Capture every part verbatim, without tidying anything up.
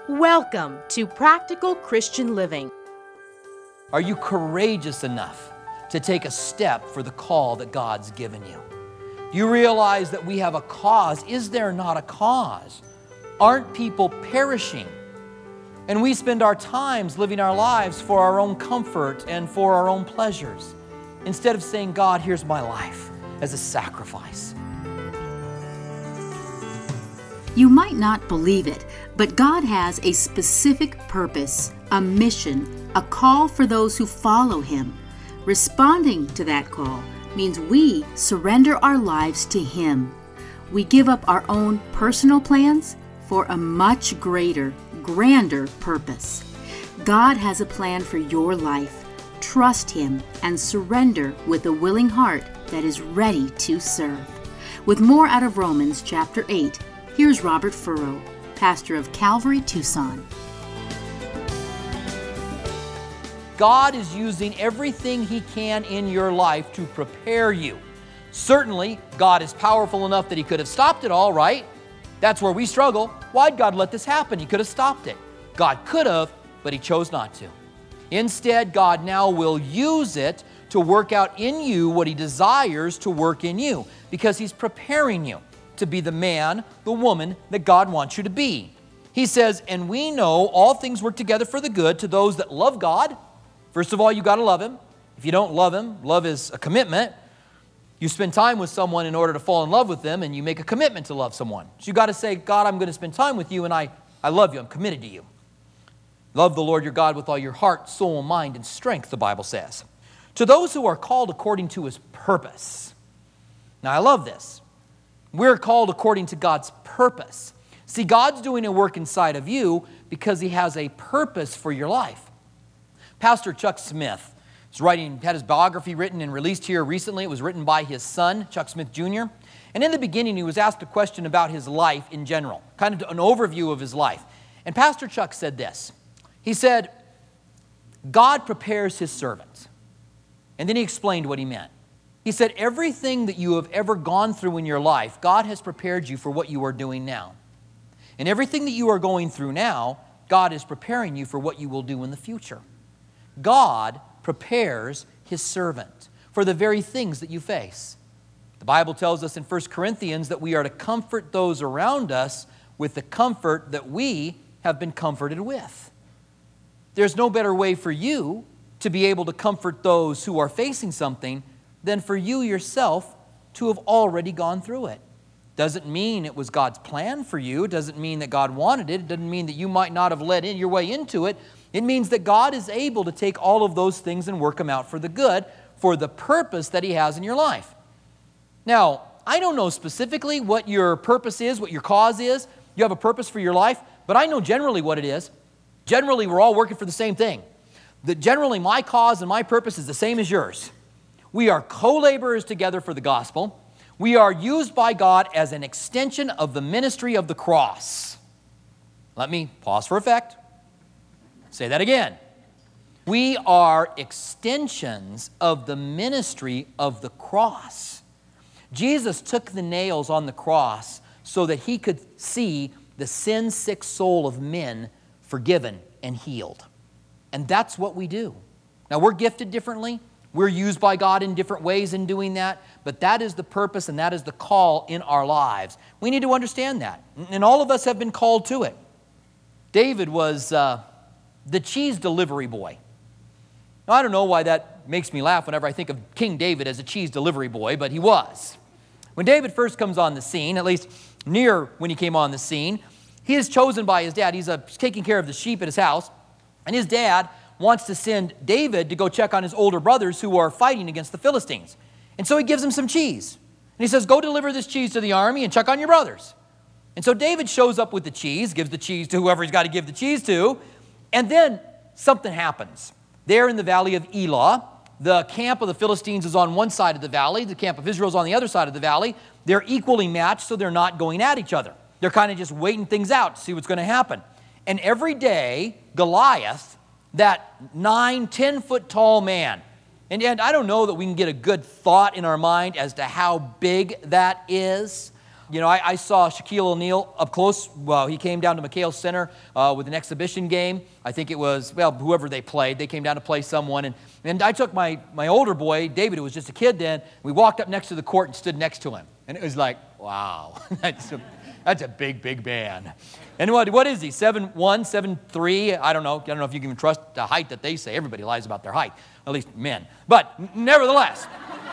Welcome to Practical Christian Living. Are you courageous enough to take a step for the call that God's given you? Do you realize that we have a cause? Is there not a cause? Aren't people perishing? And we spend our times living our lives for our own comfort and for our own pleasures, instead of saying, God, here's my life as a sacrifice. You might not believe it, but God has a specific purpose, a mission, a call for those who follow Him. Responding to that call means we surrender our lives to Him. We give up our own personal plans for a much greater, grander purpose. God has a plan for your life. Trust Him and surrender with a willing heart that is ready to serve. With more out of Romans chapter eight, here's Robert Furrow, pastor of Calvary, Tucson. God is using everything He can in your life to prepare you. Certainly, God is powerful enough that He could have stopped it all, right? That's where we struggle. Why'd God let this happen? He could have stopped it. God could have, but He chose not to. Instead, God now will use it to work out in you what He desires to work in you, because He's preparing you to be the man, the woman that God wants you to be. He says, and we know all things work together for the good to those that love God. First of all, you got to love Him. If you don't love Him, love is a commitment. You spend time with someone in order to fall in love with them, and you make a commitment to love someone. So you got to say, God, I'm going to spend time with you, and I, I love you. I'm committed to you. Love the Lord your God with all your heart, soul, mind, and strength, the Bible says. To those who are called according to His purpose. Now, I love this. We're called according to God's purpose. See, God's doing a work inside of you because He has a purpose for your life. Pastor Chuck Smith is writing, had his biography written and released here recently. It was written by his son, Chuck Smith Junior And in the beginning, he was asked a question about his life in general, kind of an overview of his life. And Pastor Chuck said this. He said, God prepares His servants. And then he explained what he meant. He said, everything that you have ever gone through in your life, God has prepared you for what you are doing now. And everything that you are going through now, God is preparing you for what you will do in the future. God prepares His servant for the very things that you face. The Bible tells us in First Corinthians that we are to comfort those around us with the comfort that we have been comforted with. There's no better way for you to be able to comfort those who are facing something than for you yourself to have already gone through it. Doesn't mean it was God's plan for you. It doesn't mean that God wanted it. It doesn't mean that you might not have led in your way into it. It means that God is able to take all of those things and work them out for the good, for the purpose that He has in your life. Now, I don't know specifically what your purpose is, what your cause is. You have a purpose for your life, but I know generally what it is. Generally, we're all working for the same thing. That generally, my cause and my purpose is the same as yours. We are co-laborers together for the gospel. We are used by God as an extension of the ministry of the cross. Let me pause for effect. Say that again. We are extensions of the ministry of the cross. Jesus took the nails on the cross so that He could see the sin-sick soul of men forgiven and healed. And that's what we do. Now, we're gifted differently. We're used by God in different ways in doing that, but that is the purpose and that is the call in our lives. We need to understand that, and all of us have been called to it. David was uh, the cheese delivery boy. Now, I don't know why that makes me laugh whenever I think of King David as a cheese delivery boy, but he was. When David first comes on the scene, at least near when he came on the scene, he is chosen by his dad. He's uh, taking care of the sheep at his house, and his dad wants to send David to go check on his older brothers who are fighting against the Philistines. And so he gives him some cheese. And he says, go deliver this cheese to the army and check on your brothers. And so David shows up with the cheese, gives the cheese to whoever he's got to give the cheese to, and then something happens. There in the valley of Elah, the camp of the Philistines is on one side of the valley, the camp of Israel is on the other side of the valley. They're equally matched, so they're not going at each other. They're kind of just waiting things out to see what's going to happen. And every day, Goliath, that nine, ten-foot tall man, and, and I don't know that we can get a good thought in our mind as to how big that is, You know, I, I saw Shaquille O'Neal up close. Well, he came down to McHale Center uh, with an exhibition game. I think it was, well, whoever they played. They came down to play someone. And, and I took my, my older boy, David, who was just a kid then. We walked up next to the court and stood next to him. And it was like, wow, that's a, that's a big, big man. And what what is he, seven one, seven three? I don't know. I don't know if you can even trust the height that they say. Everybody lies about their height, at least men. But nevertheless,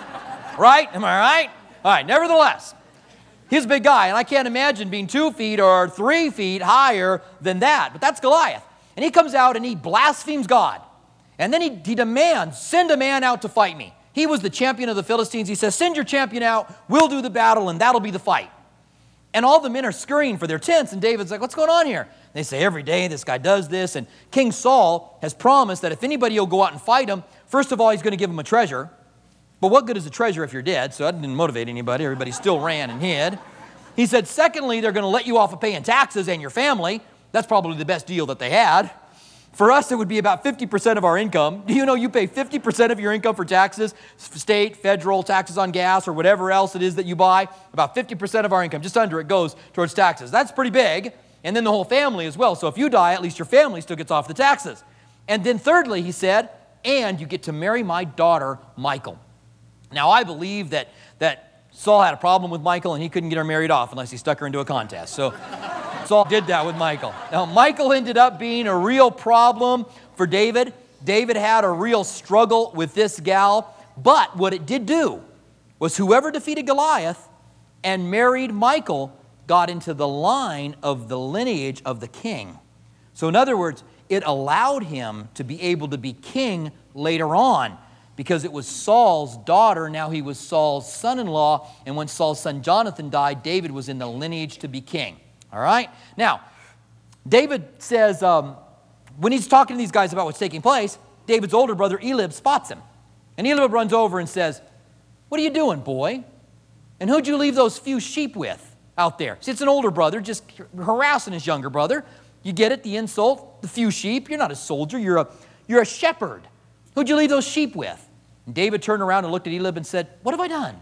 right? Am I right? All right, nevertheless. He's a big guy, and I can't imagine being two feet or three feet higher than that. But that's Goliath. And he comes out and he blasphemes God. And then he, he demands, send a man out to fight me. He was the champion of the Philistines. He says, send your champion out, we'll do the battle, and that'll be the fight. And all the men are scurrying for their tents, and David's like, what's going on here? They say, every day this guy does this. And King Saul has promised that if anybody will go out and fight him, first of all, he's going to give him a treasure. But what good is a treasure if you're dead? So that didn't motivate anybody. Everybody still ran and hid. He said, secondly, they're going to let you off of paying taxes and your family. That's probably the best deal that they had. For us, it would be about fifty percent of our income. Do you know you pay fifty percent of your income for taxes? State, federal, taxes on gas, or whatever else it is that you buy. About fifty percent of our income, just under it, goes towards taxes. That's pretty big. And then the whole family as well. So if you die, at least your family still gets off the taxes. And then thirdly, he said, and you get to marry my daughter, Michal. Now, I believe that, that Saul had a problem with Michal, and he couldn't get her married off unless he stuck her into a contest. So Saul did that with Michal. Now, Michal ended up being a real problem for David. David had a real struggle with this gal. But what it did do was whoever defeated Goliath and married Michal got into the line of the lineage of the king. So in other words, it allowed him to be able to be king later on, because it was Saul's daughter. Now he was Saul's son-in-law, and when Saul's son Jonathan died, David was in the lineage to be king. All right? Now, David says, um, when he's talking to these guys about what's taking place, David's older brother Eliab spots him. And Eliab runs over and says, what are you doing, boy? And who'd you leave those few sheep with out there? See, it's an older brother just harassing his younger brother. You get it, the insult, the few sheep. You're not a soldier, you're a, you're a shepherd. Who'd you leave those sheep with? And David turned around and looked at Eliab and said, what have I done?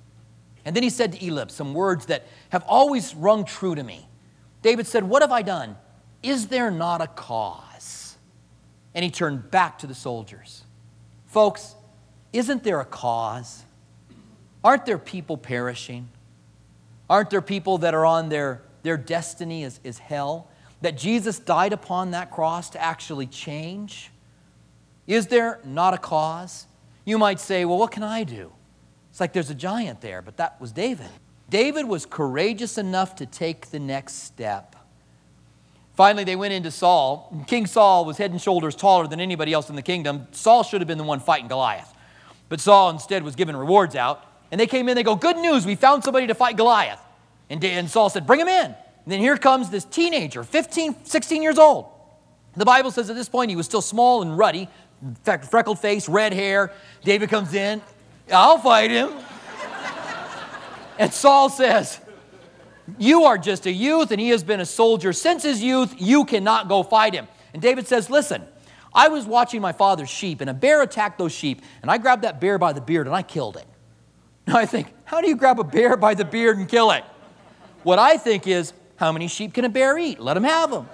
And then he said to Eliab some words that have always rung true to me. David said, what have I done? Is there not a cause? And he turned back to the soldiers. Folks, isn't there a cause? Aren't there people perishing? Aren't there people that are on their, their destiny is, is hell? That Jesus died upon that cross to actually change? Is there not a cause? You might say, well, what can I do? It's like there's a giant there, but that was David. David was courageous enough to take the next step. Finally, they went into Saul. King Saul was head and shoulders taller than anybody else in the kingdom. Saul should have been the one fighting Goliath. But Saul instead was giving rewards out. And they came in, they go, good news, we found somebody to fight Goliath. And, and Saul said, bring him in. And then here comes this teenager, fifteen, sixteen years old. The Bible says at this point he was still small and ruddy, freckled face, red hair. David comes in, I'll fight him. And Saul says, you are just a youth, and he has been a soldier since his youth. You cannot go fight him. And David says, listen, I was watching my father's sheep, and a bear attacked those sheep, and I grabbed that bear by the beard, and I killed it. Now I think, how do you grab a bear by the beard and kill it? What I think is, how many sheep can a bear eat? Let him have them.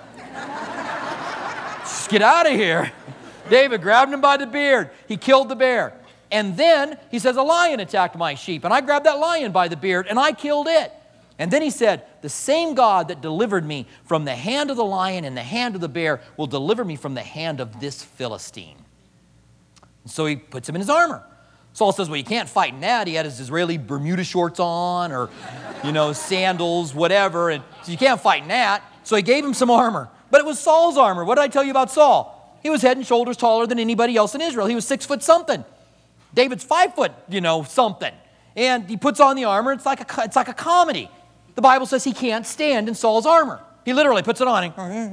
Just get out of here. David grabbed him by the beard. He killed the bear. And then he says, a lion attacked my sheep, and I grabbed that lion by the beard, and I killed it. And then he said, the same God that delivered me from the hand of the lion and the hand of the bear will deliver me from the hand of this Philistine. And so he puts him in his armor. Saul says, well, you can't fight in that. He had his Israeli Bermuda shorts on, or, you know, sandals, whatever. And so you can't fight in that. So he gave him some armor. But it was Saul's armor. What did I tell you about Saul? He was head and shoulders taller than anybody else in Israel. He was six foot something. David's five foot, you know, something. And he puts on the armor. It's like a, it's like a comedy. The Bible says he can't stand in Saul's armor. He literally puts it on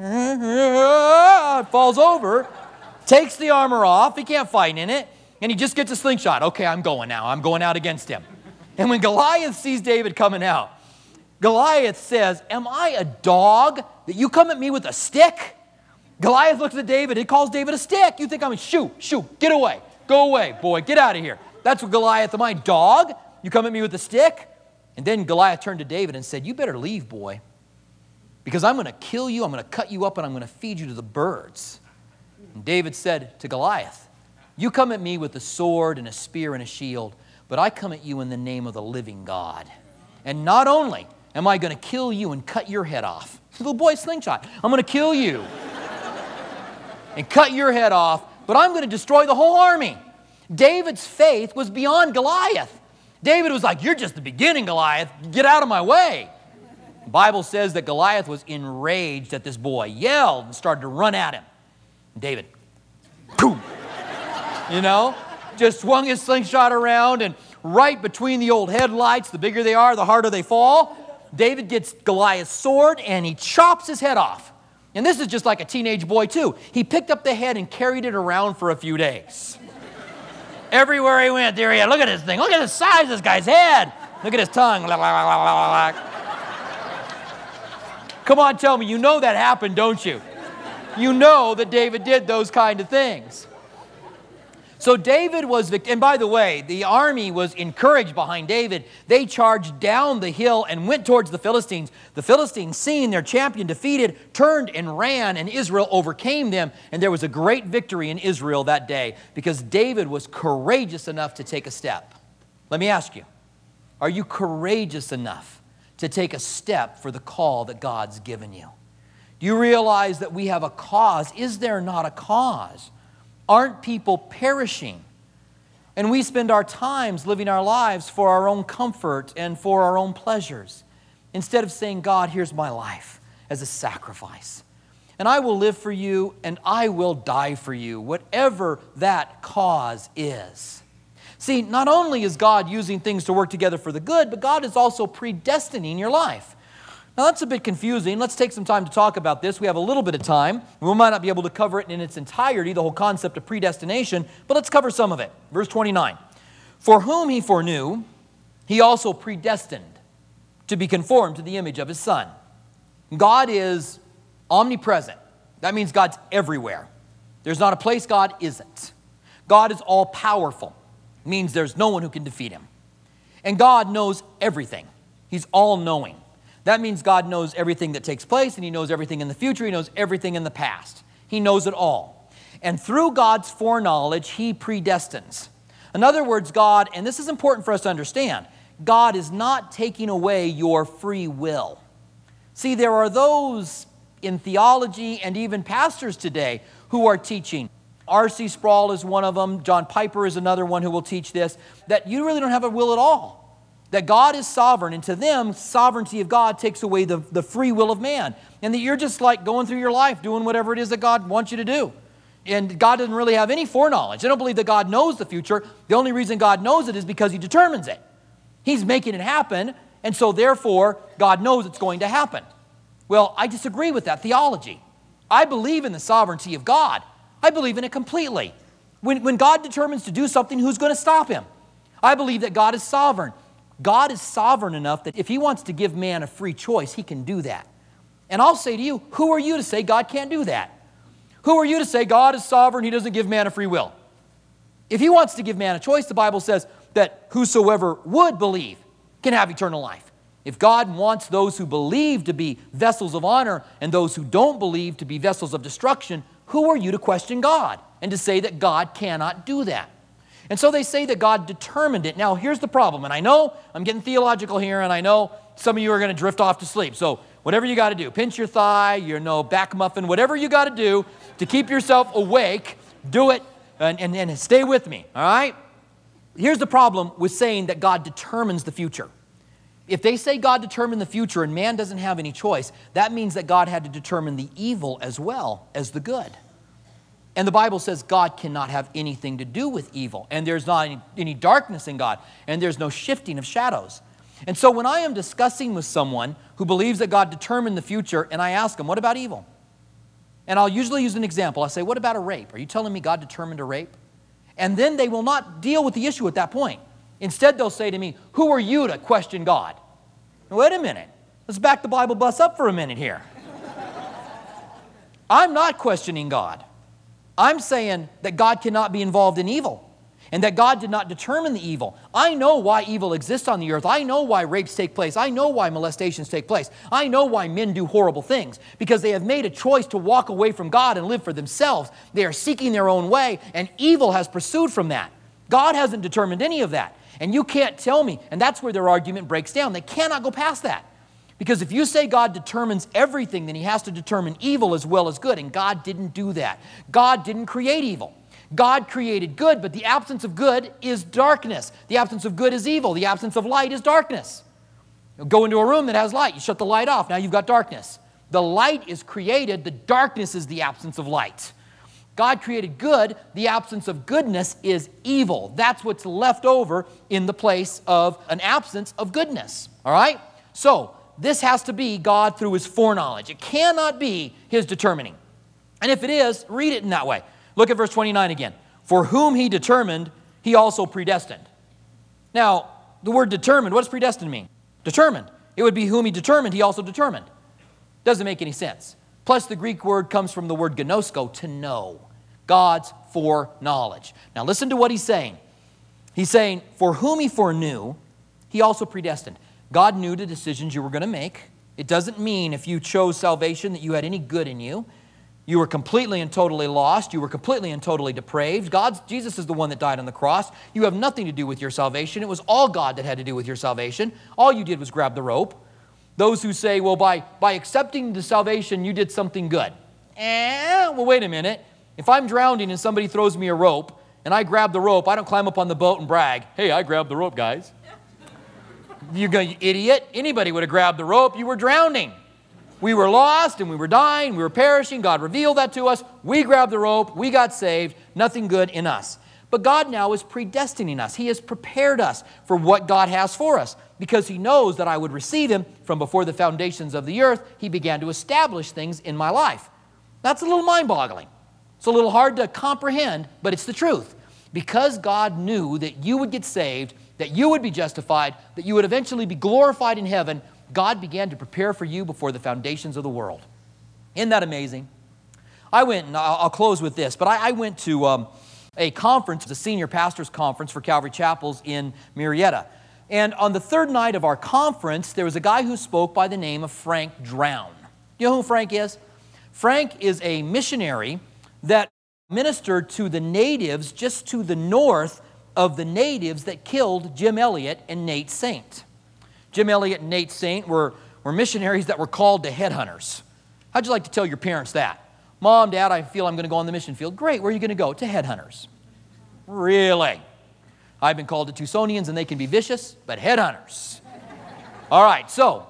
and falls over, takes the armor off. He can't fight in it. And he just gets a slingshot. Okay, I'm going now. I'm going out against him. And when Goliath sees David coming out, Goliath says, am I a dog that you come at me with a stick? Goliath looks at David. He calls David a stick. You think I'm a shoot, shoot, get away. Go away, boy, get out of here. That's what Goliath, am I a dog? You come at me with a stick? And then Goliath turned to David and said, you better leave, boy, because I'm going to kill you, I'm going to cut you up, and I'm going to feed you to the birds. And David said to Goliath, you come at me with a sword and a spear and a shield, but I come at you in the name of the living God. And not only am I going to kill you and cut your head off, little boy slingshot, I'm going to kill you and cut your head off, but I'm going to destroy the whole army. David's faith was beyond Goliath. David was like, you're just the beginning, Goliath. Get out of my way. The Bible says that Goliath was enraged at this boy, yelled, and started to run at him. And David, boom, you know, just swung his slingshot around, and right between the old headlights, the bigger they are, the harder they fall, David gets Goliath's sword, and he chops his head off. And this is just like a teenage boy, too. He picked up the head and carried it around for a few days. Everywhere he went, there he had. Look at this thing. Look at the size of this guy's head. Look at his tongue. Come on, tell me, you know that happened, don't you? You know that David did those kind of things. So David was, vict- and by the way, the army was encouraged behind David. They charged down the hill and went towards the Philistines. The Philistines, seeing their champion defeated, turned and ran, and Israel overcame them. And there was a great victory in Israel that day because David was courageous enough to take a step. Let me ask you, are you courageous enough to take a step for the call that God's given you? Do you realize that we have a cause? Is there not a cause? Aren't people perishing? And we spend our times living our lives for our own comfort and for our own pleasures, instead of saying, God, here's my life as a sacrifice. And I will live for you, and I will die for you, whatever that cause is. See, not only is God using things to work together for the good, but God is also predestining your life. Now, that's a bit confusing. Let's take some time to talk about this. We have a little bit of time. We might not be able to cover it in its entirety, the whole concept of predestination, but let's cover some of it. Verse twenty-nine. For whom he foreknew, he also predestined to be conformed to the image of his Son. God is omnipresent. That means God's everywhere. There's not a place God isn't. God is all-powerful. It means there's no one who can defeat him. And God knows everything. He's all-knowing. That means God knows everything that takes place, and he knows everything in the future. He knows everything in the past. He knows it all. And through God's foreknowledge, he predestines. In other words, God, and this is important for us to understand, God is not taking away your free will. See, there are those in theology and even pastors today who are teaching. R C Sproul is one of them. John Piper is another one who will teach this, that you really don't have a will at all. That God is sovereign, and to them, sovereignty of God takes away the, the free will of man. And that you're just like going through your life doing whatever it is that God wants you to do. And God doesn't really have any foreknowledge. I don't believe that God knows the future. The only reason God knows it is because he determines it. He's making it happen, and so therefore, God knows it's going to happen. Well, I disagree with that theology. I believe in the sovereignty of God. I believe in it completely. When, when God determines to do something, who's going to stop him? I believe that God is sovereign. God is sovereign enough that if he wants to give man a free choice, he can do that. And I'll say to you, who are you to say God can't do that? Who are you to say God is sovereign, he doesn't give man a free will? If he wants to give man a choice, the Bible says that whosoever would believe can have eternal life. If God wants those who believe to be vessels of honor and those who don't believe to be vessels of destruction, who are you to question God and to say that God cannot do that? And so they say that God determined it. Now, here's the problem. And I know I'm getting theological here, and I know some of you are going to drift off to sleep. So whatever you got to do, pinch your thigh, you know, back muffin, whatever you got to do to keep yourself awake, do it and, and, and stay with me, all right? Here's the problem with saying that God determines the future. If they say God determined the future and man doesn't have any choice, that means that God had to determine the evil as well as the good. And the Bible says God cannot have anything to do with evil. And there's not any, any darkness in God. And there's no shifting of shadows. And so when I am discussing with someone who believes that God determined the future, and I ask them, what about evil? And I'll usually use an example. I say, what about a rape? Are you telling me God determined a rape? And then they will not deal with the issue at that point. Instead, they'll say to me, who are you to question God? Now, wait a minute. Let's back the Bible bus up for a minute here. I'm not questioning God. I'm saying that God cannot be involved in evil. and that God did not determine the evil. I know why evil exists on the earth. I know why rapes take place. I know why molestations take place. I know why men do horrible things, because they have made a choice to walk away from God and live for themselves. They are seeking their own way, and evil has pursued from that. God hasn't determined any of that, and you can't tell me, and that's where their argument breaks down. They cannot go past that. Because if you say God determines everything, then he has to determine evil as well as good, and God didn't do that. God didn't create evil. God created good, but the absence of good is darkness. The absence of good is evil. The absence of light is darkness. You go into a room that has light. You shut the light off. Now you've got darkness. The light is created. The darkness is the absence of light. God created good. The absence of goodness is evil. That's what's left over in the place of an absence of goodness. All right? So, this has to be God through his foreknowledge. It cannot be his determining. And if it is, read it in that way. Look at verse twenty-nine again. For whom he determined, he also predestined. Now, the word determined, what does predestined mean? Determined. It would be whom he determined, he also determined. Doesn't make any sense. Plus, the Greek word comes from the word gnosko, to know. God's foreknowledge. Now, listen to what he's saying. He's saying, for whom he foreknew, he also predestined. God knew the decisions you were going to make. It doesn't mean if you chose salvation that you had any good in you. You were completely and totally lost. You were completely and totally depraved. God's, Jesus is the one that died on the cross. You have nothing to do with your salvation. It was all God that had to do with your salvation. All you did was grab the rope. Those who say, well, by, by accepting the salvation, you did something good. Eh, well, wait a minute. If I'm drowning and somebody throws me a rope and I grab the rope, I don't climb up on the boat and brag, hey, I grabbed the rope, guys. You go, you idiot. Anybody would have grabbed the rope. You were drowning. We were lost and we were dying. We were perishing. God revealed that to us. We grabbed the rope. We got saved. Nothing good in us. But God now is predestining us. He has prepared us for what God has for us. Because he knows that I would receive him from before the foundations of the earth, he began to establish things in my life. That's a little mind-boggling. It's a little hard to comprehend, but it's the truth. Because God knew that you would get saved, that you would be justified, that you would eventually be glorified in heaven, God began to prepare for you before the foundations of the world. Isn't that amazing? I went, and I'll, I'll close with this, but I, I went to um, a conference, the senior pastor's conference for Calvary Chapels in Murrieta. And on the third night of our conference, there was a guy who spoke by the name of Frank Drown. You know who Frank is? Frank is a missionary that ministered to the natives just to the north of the natives that killed Jim Elliot and Nate Saint. Jim Elliot and Nate Saint were, were missionaries that were called to headhunters. How'd you like to tell your parents that? Mom, Dad, I feel I'm going to go on the mission field. Great, where are you going to go? To headhunters. Really? I've been called to Tucsonians, and they can be vicious, but headhunters. All right, so,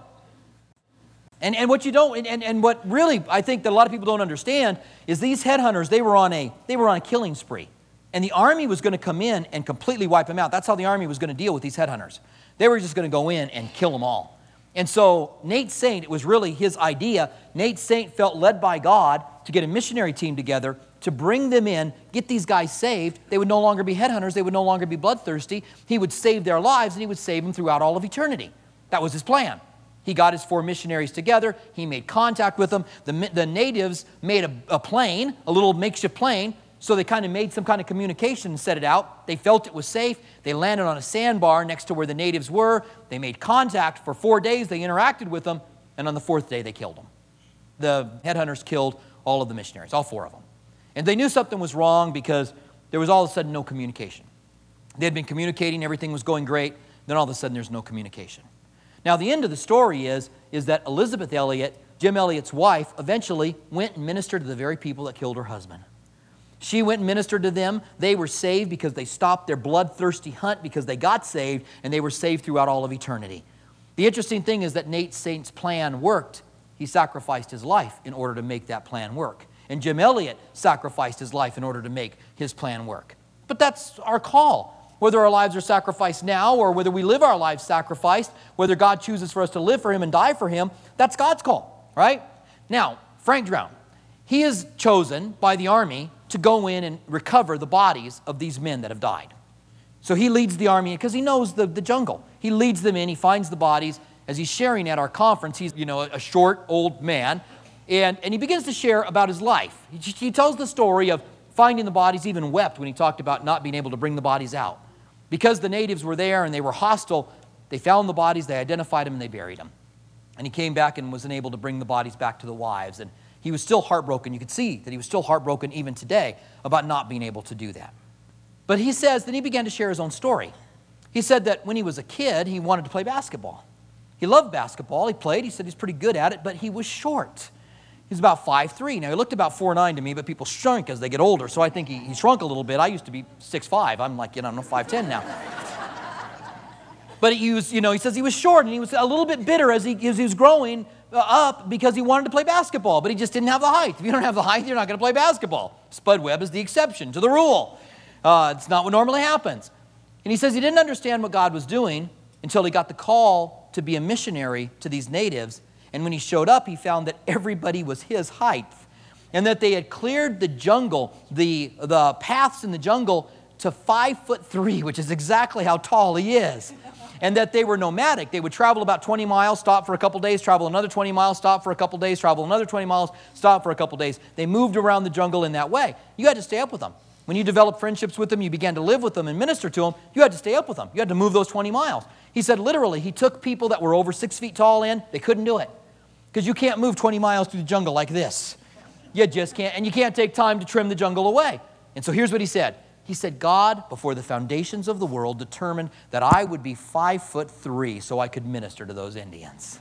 and, and what you don't, and, and what really I think that a lot of people don't understand is these headhunters, they were on a, they were on a killing spree. And the army was going to come in and completely wipe them out. That's how the army was going to deal with these headhunters. They were just going to go in and kill them all. And so Nate Saint, it was really his idea. Nate Saint felt led by God to get a missionary team together to bring them in, get these guys saved. They would no longer be headhunters. They would no longer be bloodthirsty. He would save their lives, and he would save them throughout all of eternity. That was his plan. He got his four missionaries together. He made contact with them. The, the natives made a, a plane, a little makeshift plane, so they kind of made some kind of communication and set it out. They felt it was safe. They landed on a sandbar next to where the natives were. They made contact. For four days, they interacted with them, and on the fourth day, they killed them. The headhunters killed all of the missionaries, all four of them. And they knew something was wrong because there was all of a sudden no communication. They had been communicating, everything was going great, then all of a sudden there's no communication. Now, the end of the story is, is that Elizabeth Elliot, Jim Elliot's wife, eventually went and ministered to the very people that killed her husband. She went and ministered to them. They were saved because they stopped their bloodthirsty hunt because they got saved, and they were saved throughout all of eternity. The interesting thing is that Nate Saint's plan worked. He sacrificed his life in order to make that plan work. And Jim Elliot sacrificed his life in order to make his plan work. But that's our call. Whether our lives are sacrificed now or whether we live our lives sacrificed, whether God chooses for us to live for him and die for him, that's God's call, right? Now, Frank Drown, he is chosen by the army to go in and recover the bodies of these men that have died. So he leads the army because he knows the, the jungle. He leads them in, he finds the bodies. As he's sharing at our conference, he's, you know, a short, old man, and, and he begins to share about his life. He, he tells the story of finding the bodies, even wept when he talked about not being able to bring the bodies out. Because the natives were there and they were hostile, they found the bodies, they identified them, and they buried them. And he came back and was unable to bring the bodies back to the wives. And he was still heartbroken. You could see that he was still heartbroken even today about not being able to do that. But he says that he began to share his own story. He said that when he was a kid, he wanted to play basketball. He loved basketball. He played. He said he's pretty good at it, but he was short. He's about five three. Now, he looked about four nine to me, but people shrink as they get older, so I think he, he shrunk a little bit. I used to be six five. I'm like, you know, I'm five ten now. But he was, you know, he says he was short, and he was a little bit bitter as he, as he was growing up because he wanted to play basketball, but he just didn't have the height. If you don't have the height, you're not going to play basketball. Spud Webb is the exception to the rule. Uh, it's not what normally happens. And he says he didn't understand what God was doing until he got the call to be a missionary to these natives. And when he showed up, he found that everybody was his height and that they had cleared the jungle, the, the paths in the jungle to five foot three, which is exactly how tall he is. And that they were nomadic. They would travel about twenty miles, stop for a couple days, travel another twenty miles, stop for a couple days, travel another twenty miles, stop for a couple days. They moved around the jungle in that way. You had to stay up with them. When you developed friendships with them, you began to live with them and minister to them, you had to stay up with them. You had to move those twenty miles. He said literally, he took people that were over six feet tall in, they couldn't do it. Because you can't move twenty miles through the jungle like this. You just can't, and you can't take time to trim the jungle away. And so here's what he said. He said, God, before the foundations of the world, determined that I would be five foot three so I could minister to those Indians.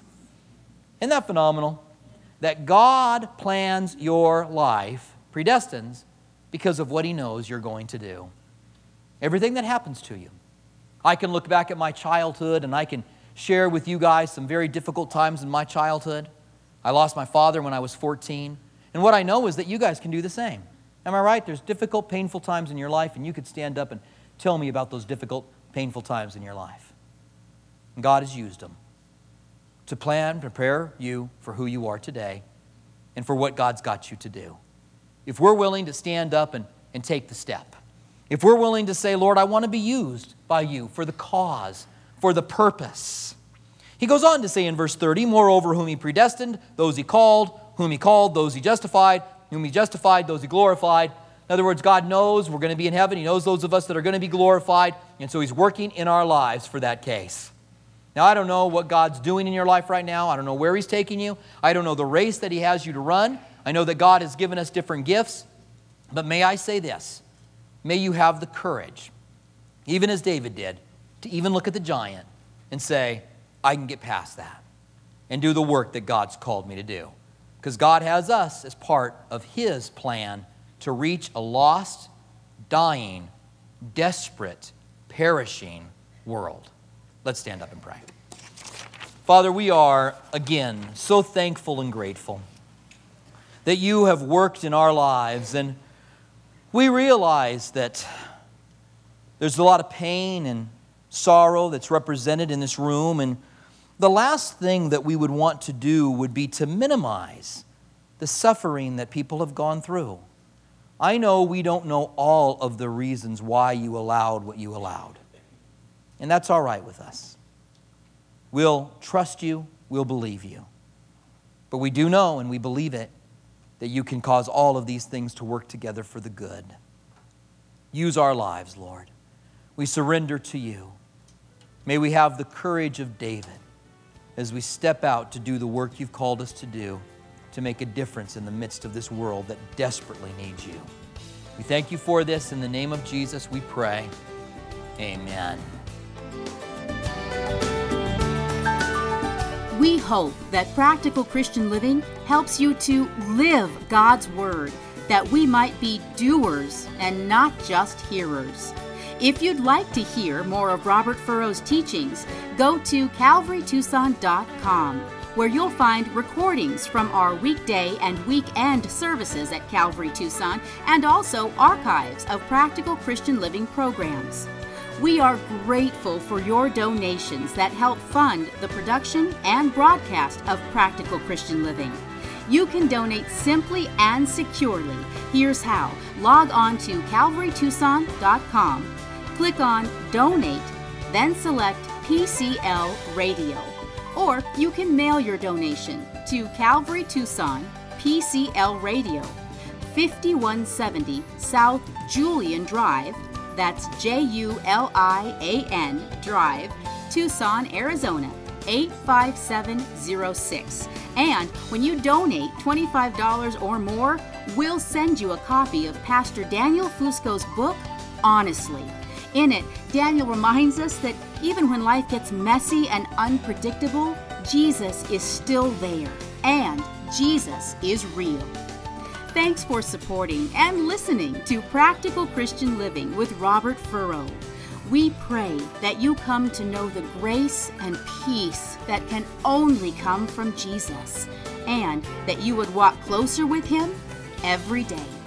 Isn't that phenomenal? That God plans your life, predestines, because of what he knows you're going to do. Everything that happens to you. I can look back at my childhood and I can share with you guys some very difficult times in my childhood. I lost my father when I was fourteen. And what I know is that you guys can do the same. Am I right? There's difficult, painful times in your life, and you could stand up and tell me about those difficult, painful times in your life. And God has used them to plan, prepare you for who you are today and for what God's got you to do. If we're willing to stand up and, and take the step, if we're willing to say, Lord, I want to be used by you for the cause, for the purpose. He goes on to say in verse thirty, moreover, whom he predestined, those he called, whom he called, those he justified, whom he justified, those he glorified. In other words, God knows we're going to be in heaven. He knows those of us that are going to be glorified. And so he's working in our lives for that case. Now, I don't know what God's doing in your life right now. I don't know where he's taking you. I don't know the race that he has you to run. I know that God has given us different gifts. But may I say this? May you have the courage, even as David did, to even look at the giant and say, I can get past that and do the work that God's called me to do. Because God has us as part of his plan to reach a lost, dying, desperate, perishing world. Let's stand up and pray. Father, we are, again, so thankful and grateful that you have worked in our lives. And we realize that there's a lot of pain and sorrow that's represented in this room. And the last thing that we would want to do would be to minimize the suffering that people have gone through. I know we don't know all of the reasons why you allowed what you allowed. And that's all right with us. We'll trust you, we'll believe you. But we do know, and we believe it, that you can cause all of these things to work together for the good. Use our lives, Lord. We surrender to you. May we have the courage of David as we step out to do the work you've called us to do, to make a difference in the midst of this world that desperately needs you. We thank you for this. In the name of Jesus, we pray. Amen. We hope that Practical Christian Living helps you to live God's Word, that we might be doers and not just hearers. If you'd like to hear more of Robert Furrow's teachings, go to calvary tucson dot com, where you'll find recordings from our weekday and weekend services at Calvary Tucson, and also archives of Practical Christian Living programs. We are grateful for your donations that help fund the production and broadcast of Practical Christian Living. You can donate simply and securely. Here's how. Log on to calvary tucson dot com. Click on Donate, then select P C L Radio. Or you can mail your donation to Calvary Tucson, P C L Radio, fifty-one seventy South Julian Drive, that's J U L I A N Drive, Tucson, Arizona, eight five seven zero six. And when you donate twenty-five dollars or more, we'll send you a copy of Pastor Daniel Fusco's book, Honestly. In it, Daniel reminds us that even when life gets messy and unpredictable, Jesus is still there, and Jesus is real. Thanks for supporting and listening to Practical Christian Living with Robert Furrow. We pray that you come to know the grace and peace that can only come from Jesus, and that you would walk closer with Him every day.